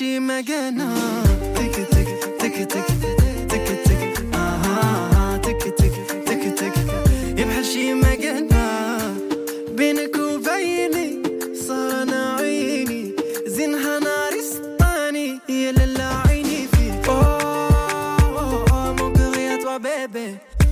شي مكانة تك تك تك تك تك تك تك تك تك تك يبحر شي مكانة بينك وبيني صار أنا عيني زينها نار سطاني يا لالا عيني فيك mon cœur est à toi bébé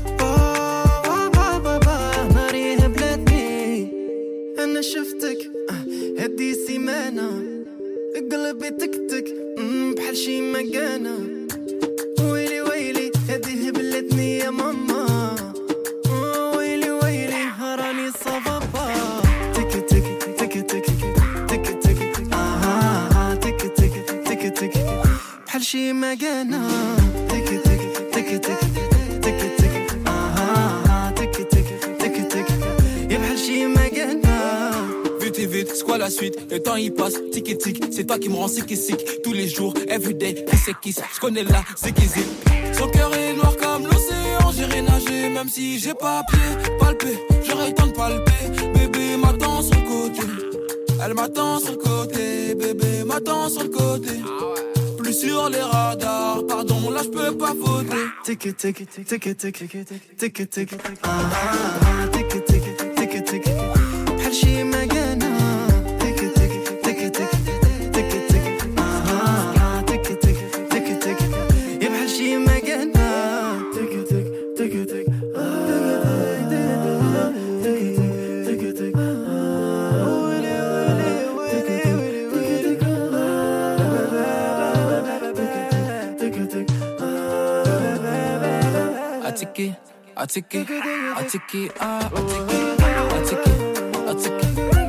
ناري هبلتني أنا شفتك هدي سيمانة قلبي تكتك بحال شي مكانة ويلي ويلي هدي هبلتني يا ماما ويلي ويلي راني صبابا تك تك تك تك تك تك تك تك تك تك بحال شي مكانة تك تك تك تك تك تك تك تك تك تك يا بحال شي مكانة. Vite, c'est quoi la suite? Le temps il passe, tic et tic. C'est toi qui me rends sick et sick. Tous les jours, everyday, kiss. Je connais la zip. Son cœur est noir comme l'océan. J'irai nager même si j'ai pas pied. Palper, j'aurais le temps de palper. Bébé m'attend sur le côté. Elle m'attend sur le côté. Bébé m'attend sur le côté. Plus sur les radars, pardon, là je peux pas voter. Tic tic tic tic tic tic tic tic tic tic بحال شي مكانة تك تك تك تك تك تك تك تك تك تك يا بحال شي مكانة تك تك تك تك تك تك I take it,